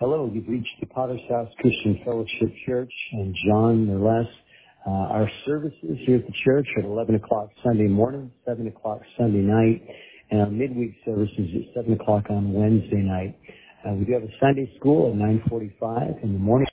Hello, you've reached the Potter's House Christian Fellowship Church and John Nerles. Our services here at the church are at 11 o'clock Sunday morning, 7 o'clock Sunday night, and our midweek services at 7 o'clock on Wednesday night. We do have a Sunday school at 9:45 in the morning.